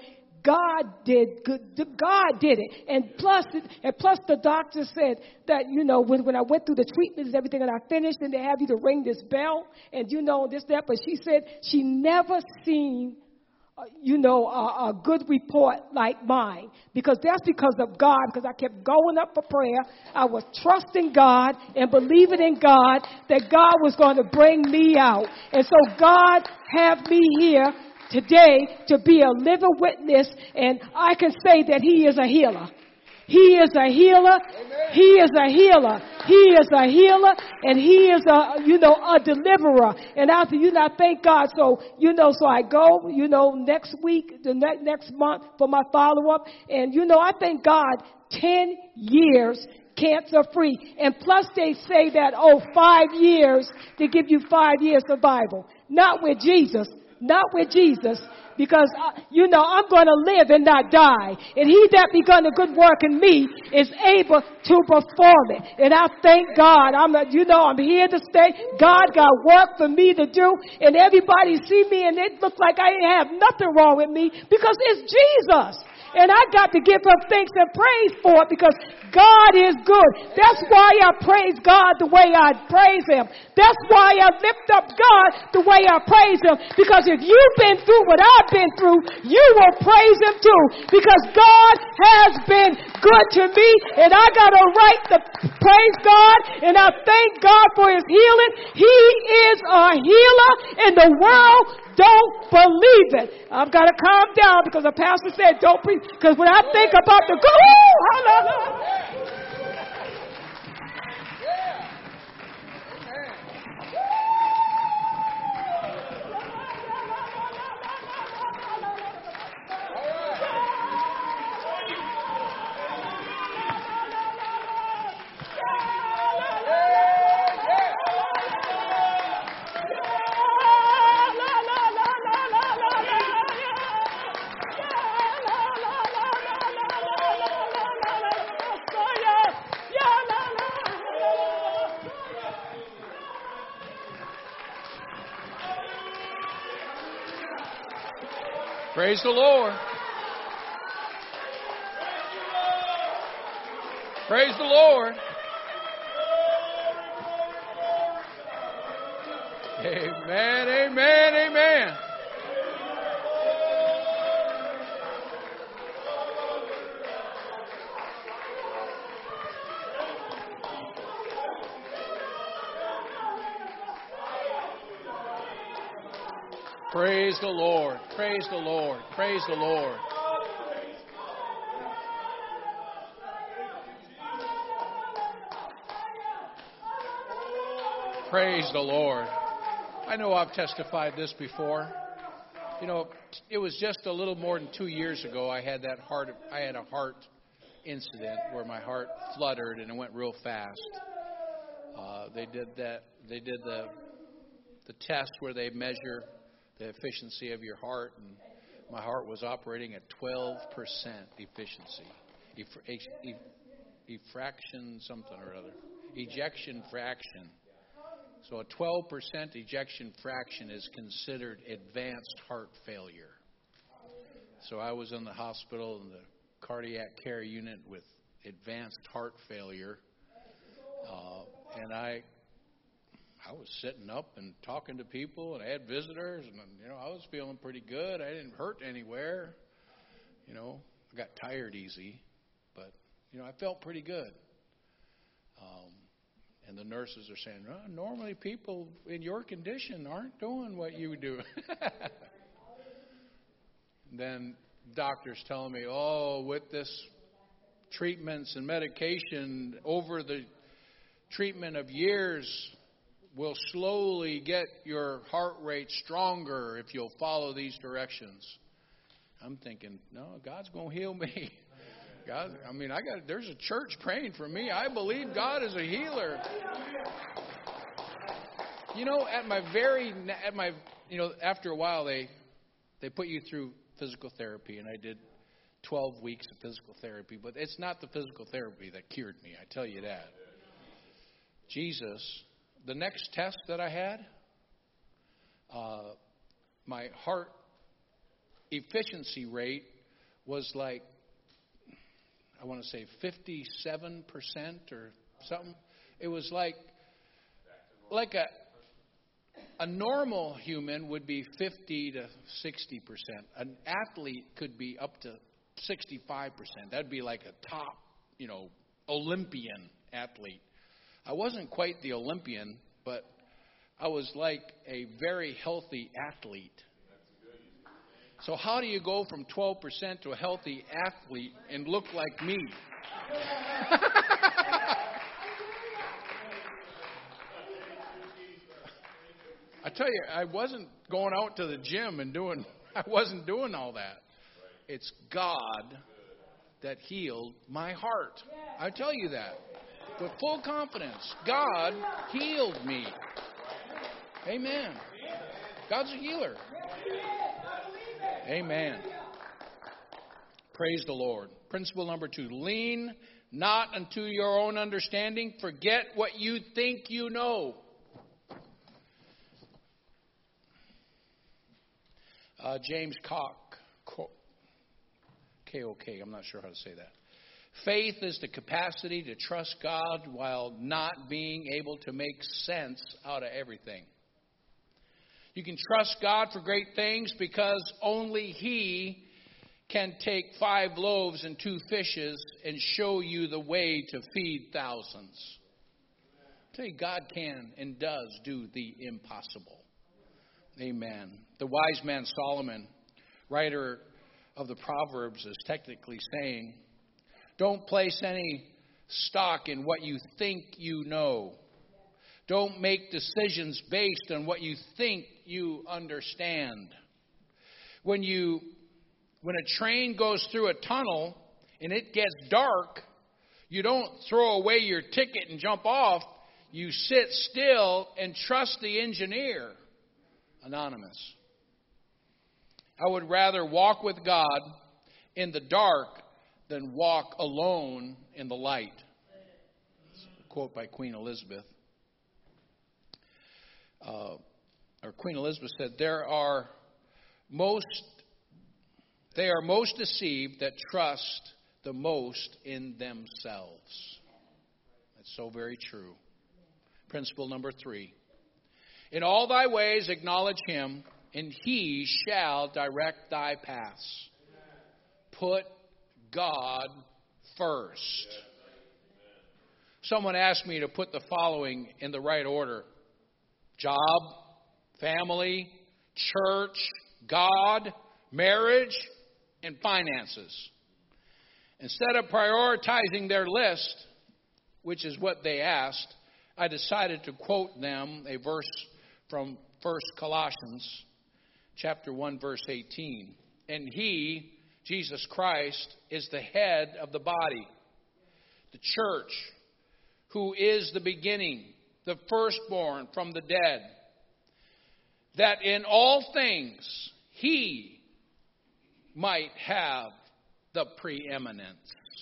God did good. God did it. And plus, and plus the doctor said that, you know, when, when I went through the treatments and everything and I finished, and they have you to ring this bell and, you know, this, that. But she said she never seen, uh, you know, a, a good report like mine. Because that's because of God, because I kept going up for prayer. I was trusting God and believing in God that God was going to bring me out. And so God have me here today to be a living witness, and I can say that he is a healer. He is a healer. Amen. He is a healer. He is a healer, and he is a, you know, a deliverer. And after, you know, I thank God. So, you know, so I go, you know, next week, the ne- next month for my follow-up. And, you know, I thank God, ten years cancer free. And plus they say that, oh, five years, they give you five years survival. Not with Jesus. Not with Jesus, because, uh, you know, I'm going to live and not die. And he that begun a good work in me is able to perform it. And I thank God. I'm, a, you know, I'm here to stay. God got work for me to do. And everybody see me and it look like I ain't have nothing wrong with me because it's Jesus. And I got to give him thanks and praise for it because God is good. That's why I praise God the way I praise him. That's why I lift up God the way I praise him. Because if you've been through what I've been through, you will praise him too. Because God has been good to me. And I got a right to praise God. And I thank God for his healing. He is a healer, and the world don't believe it. I've got to calm down because the pastor said don't preach. Because when I think about the good, oh, hallelujah. Praise the Lord. Praise the Lord. Amen, amen, amen. Praise the Lord. Praise the Lord. Praise the Lord. Praise the Lord. I know I've testified this before. You know, it was just a little more than two years ago I had that heart I had a heart incident where my heart fluttered and it went real fast. Uh, they did that they did the the test where they measure the efficiency of your heart, and my heart was operating at twelve percent efficiency. Eff- Effraction something or other. Ejection fraction. So a twelve percent ejection fraction is considered advanced heart failure. So I was in the hospital in the cardiac care unit with advanced heart failure. Uh, and I I was sitting up and talking to people, and I had visitors, and, you know, I was feeling pretty good. I didn't hurt anywhere. You know, I got tired easy, but, you know, I felt pretty good. Um, and the nurses are saying, oh, normally people in your condition aren't doing what you do. Then doctors telling me, oh, with this treatments and medication over the treatment of years, will slowly get your heart rate stronger if you'll follow these directions. I'm thinking, no, God's going to heal me. God, I mean, I got. There's a church praying for me. I believe God is a healer. You know, at my very, at my, you know, after a while they, they put you through physical therapy, and I did twelve weeks of physical therapy. But it's not the physical therapy that cured me. I tell you that. Jesus. The next test that I had, uh, my heart efficiency rate was like, I want to say fifty-seven percent or something. It was like, like a, a normal human would be fifty to sixty percent. An athlete could be up to sixty-five percent. That'd be like a top, you know, Olympian athlete. I wasn't quite the Olympian, but I was like a very healthy athlete. So how do you go from twelve percent to a healthy athlete and look like me? I tell you, I wasn't going out to the gym and doing, I wasn't doing all that. It's God that healed my heart. I tell you that with full confidence. God healed me. Amen. God's a healer. Amen. Praise the Lord. Principle number two, lean not unto your own understanding. Forget what you think you know. Uh, James Cock, K O K, I'm not sure how to say that. Faith is the capacity to trust God while not being able to make sense out of everything. You can trust God for great things because only He can take five loaves and two fishes and show you the way to feed thousands. I tell you, God can and does do the impossible. Amen. The wise man Solomon, writer of the Proverbs, is technically saying, don't place any stock in what you think you know. Don't make decisions based on what you think you understand. When you, when a train goes through a tunnel and it gets dark, you don't throw away your ticket and jump off. You sit still and trust the engineer. Anonymous. I would rather walk with God in the dark than walk alone in the light. That's a quote by Queen Elizabeth. Uh, or Queen Elizabeth said, "There are most, they are most deceived that trust the most in themselves." That's so very true. Principle number three. In all thy ways acknowledge Him, and He shall direct thy paths. Put God first. Someone asked me to put the following in the right order: job, family, church, God, marriage, and finances. Instead of prioritizing their list, which is what they asked, I decided to quote them a verse from First Colossians chapter one, verse eighteen. And He, Jesus Christ, is the head of the body, the church, who is the beginning, the firstborn from the dead, that in all things He might have the preeminence.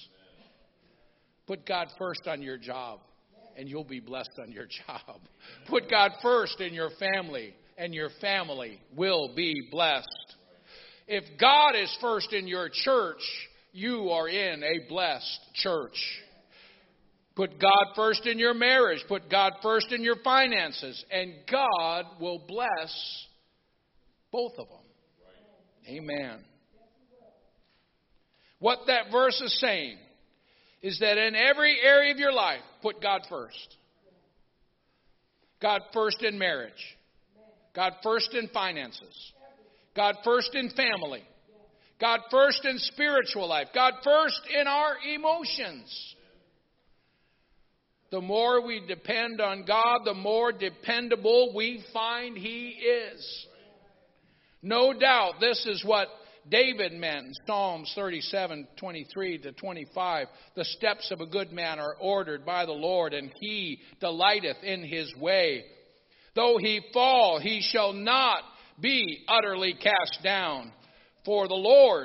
Put God first on your job, and you'll be blessed on your job. Put God first in your family, and your family will be blessed. If God is first in your church, you are in a blessed church. Put God first in your marriage. Put God first in your finances, and God will bless both of them. Amen. What that verse is saying is that in every area of your life, put God first. God first in marriage. God first in finances. God first in family. God first in spiritual life. God first in our emotions. The more we depend on God, the more dependable we find He is. No doubt this is what David meant in Psalms thirty-seven, twenty-three to twenty-five. The steps of a good man are ordered by the Lord, and He delighteth in His way. Though he fall, he shall not be utterly cast down. For the Lord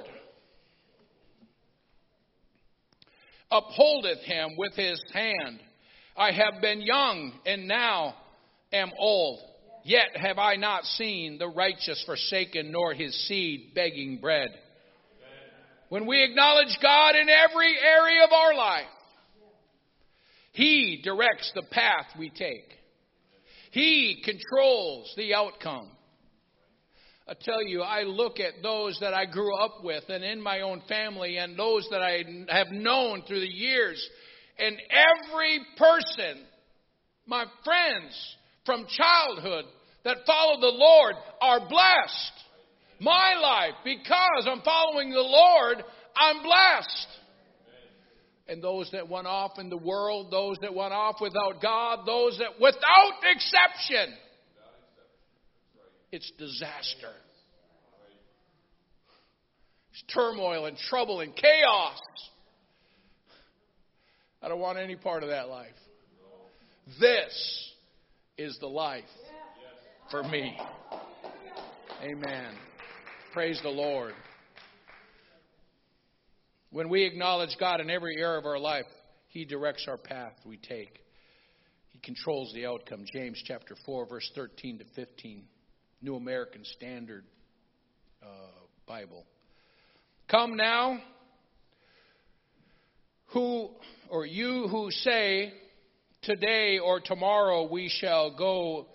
upholdeth him with His hand. I have been young, and now am old. Yet have I not seen the righteous forsaken, nor his seed begging bread. When we acknowledge God in every area of our life, He directs the path we take. He controls the outcome. I tell you, I look at those that I grew up with and in my own family and those that I have known through the years. And every person, my friends from childhood that follow the Lord are blessed. My life, because I'm following the Lord, I'm blessed. And those that went off in the world, those that went off without God, those that without exception, it's disaster. It's turmoil and trouble and chaos. I don't want any part of that life. This is the life for me. Amen. Praise the Lord. When we acknowledge God in every area of our life, He directs our path we take. He controls the outcome. James chapter four, verse thirteen to fifteen. New American Standard uh, Bible. Come now, who or you who say, today or tomorrow we shall go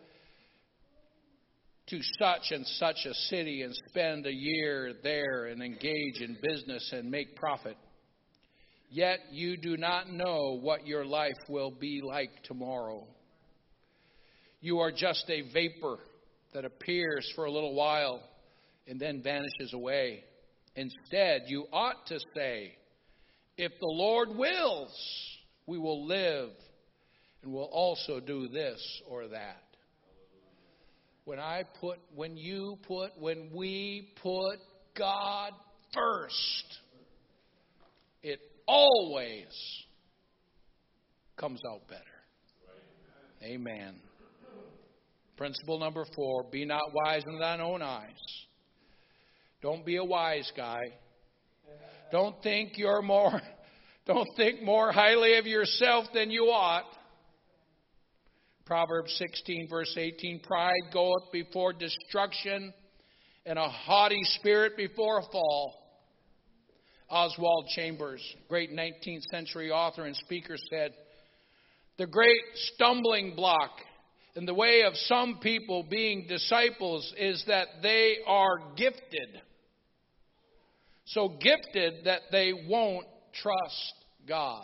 to such and such a city and spend a year there and engage in business and make profit. Yet you do not know what your life will be like tomorrow. You are just a vapor that appears for a little while and then vanishes away. Instead, you ought to say, if the Lord wills, we will live and will also do this or that. When I put, when you put, when we put God first, it always comes out better. Amen. Principle number four, be not wise in thine own eyes. Don't be a wise guy. Don't think you're more, don't think more highly of yourself than you ought. Proverbs sixteen, verse eighteen, pride goeth before destruction, and a haughty spirit before a fall. Oswald Chambers, great nineteenth century author and speaker, said, the great stumbling block in the way of some people being disciples is that they are gifted. So gifted that they won't trust God.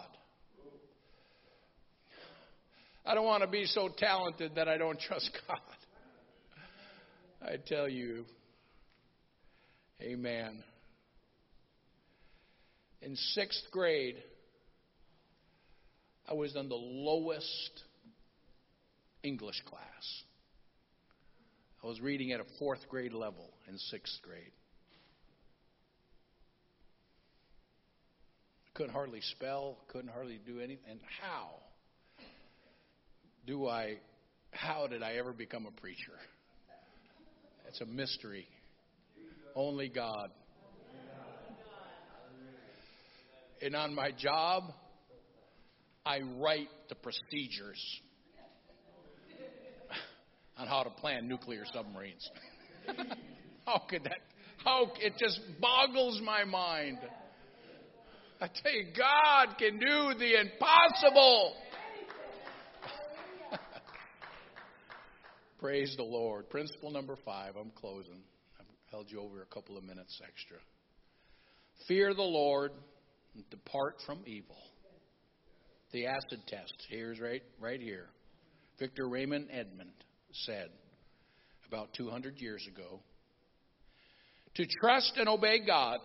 I don't want to be so talented that I don't trust God. I tell you, amen. In sixth grade, I was in the lowest English class. I was reading at a fourth grade level in sixth grade. Couldn't hardly spell, couldn't hardly do anything. And how do I, how did I ever become a preacher? It's a mystery. Only God. And on my job, I write the procedures on how to plan nuclear submarines. How could that, how, it just boggles my mind. I tell you, God can do the impossible. Praise the Lord. Principle number five. I'm closing. I've held you over a couple of minutes extra. Fear the Lord and depart from evil. The acid test. Here's right, right here. Victor Raymond Edmond said about two hundred years ago, to trust and obey God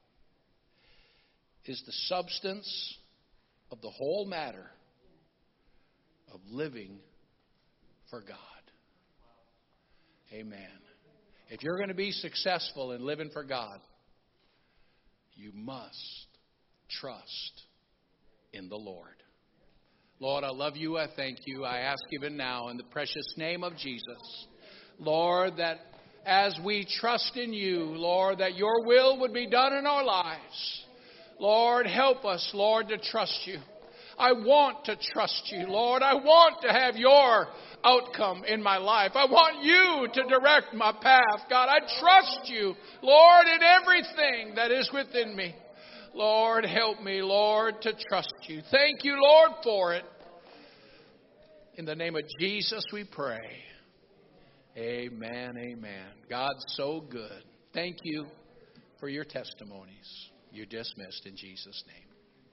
is the substance of the whole matter of living for God. Amen. If you're going to be successful in living for God, you must trust in the Lord. Lord, I love you. I thank you. I ask even now in the precious name of Jesus, Lord, that as we trust in you, Lord, that your will would be done in our lives. Lord, help us, Lord, to trust you. I want to trust you, Lord. I want to have your outcome in my life. I want you to direct my path. God, I trust you, Lord, in everything that is within me. Lord, help me, Lord, to trust you. Thank you, Lord, for it. In the name of Jesus we pray. Amen, amen. God's so good. Thank you for your testimonies. You're dismissed in Jesus' name.